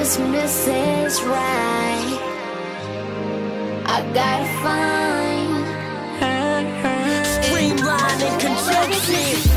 Mrs. Right. I gotta find her. Streamline and conjunction.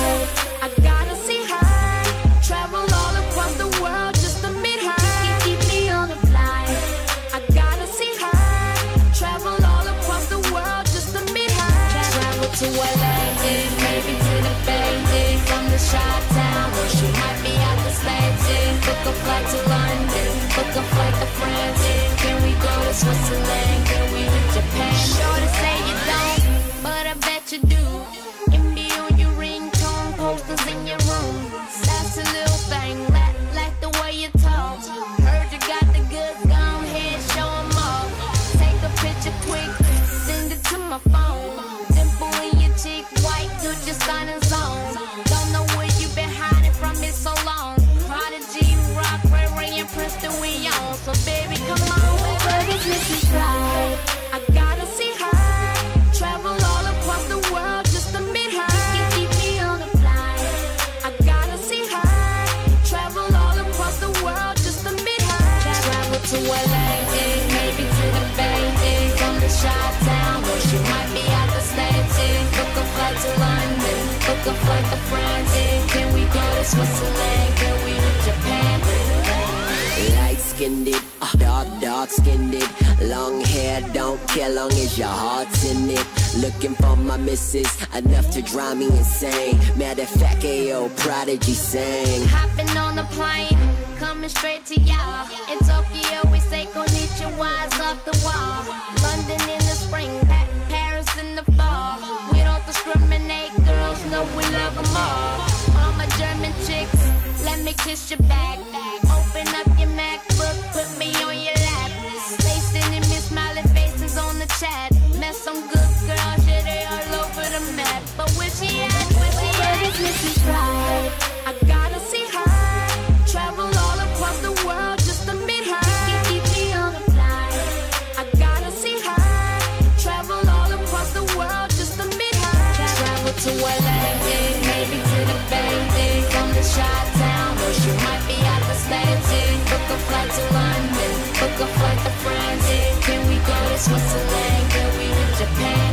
I gotta see her. Travel all across the world just to meet her. Keep me on the fly. I gotta see her. Travel all across the world just to meet her. Travel to LA, maybe to the Bay, from the Chi-Town, or she might be out the States. Book a flight to London, book a flight to France. Can we go to Switzerland? Can we to Japan? Sure to say you don't, but I bet you do. Give me on your ringtone, posters in your room. That's a little thing, like the way you talk. Heard you got the goods, go ahead, show 'em off. Take a picture quick, send it to my phone. Dimple in your cheek, white, good, just signing zone. Don't know where you been hiding from it so long. Prodigy, Rock, Ray Ray, and Princeton, we on. So baby, come on, baby, this is right. I gotta see her. Travel all across the world just to meet her. Keep me on the fly. I gotta see her. Travel all across the world just to meet her. Travel to LA, maybe to the Bay, from the Chi-Town, or she might be out the States. Book a flight to London, book a flight to France. Can we go to Switzerland? Can we to Japan? Light-skinned it, dark-skinned it. Long hair, don't care long as your heart's in it. Looking for my missus, enough to drive me insane. Matter of fact, AO Prodigy sang. Hopping on the plane, coming straight to y'all. In Tokyo, we say konnichiwa's off the wall. London in the spring, Paris in the fall. We don't discriminate, girls know we love them all. All my German chicks, let me kiss your back. Open up your MacBook, put me on your lap. They sending me smiling faces on the chat. Met some good girls, yeah, they all over the map. But where she at, where she at? Mrs. Right. I gotta see her. Travel all across the world just to meet her. Keep me on the fly. I gotta see her. Travel all across the world just to meet her. Travel to LA, maybe to the Bay, from the Chi-Town, or she might be out the States. Book a flight to London, book a flight to France. Can we go to Switzerland? Can we to Japan?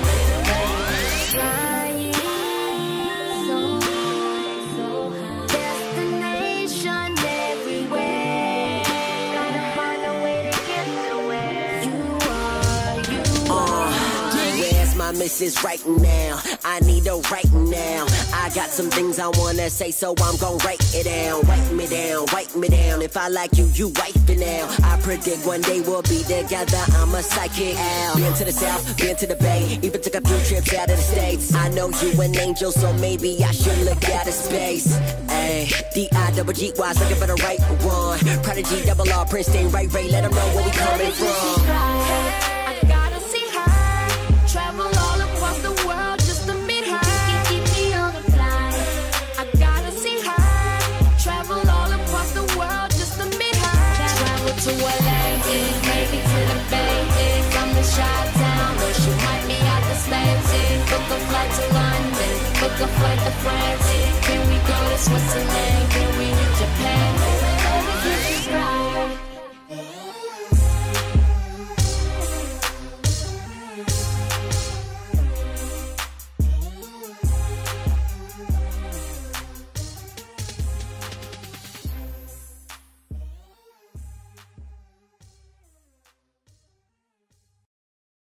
Flying so high. Destination everywhere. Gotta find a way to get to where you are. Where's my missus right now? I need her right now. I got some things I wanna say, so I'm gon' write it down. Write me down, write me down. If I like you, you wife it now. I predict one day we'll be together. I'm a psychic owl. Been to the south, been to the bay. Even took a few trips out of the States. I know you an angel, so maybe I should look out of space. Ayy, D-I-double-G-Y's looking for the right one. Prodigy, double R, Princeton, Ray Ray. Let them know where we coming from. I gotta see her. Travel all across the world just to meet her. Keep me on the fly. I gotta see her. Travel all across the world just to meet her. Travel to LA, maybe to the Bay, from the Chi-Town, or she might be out the States. Book a flight to London, book a flight to France. Can we go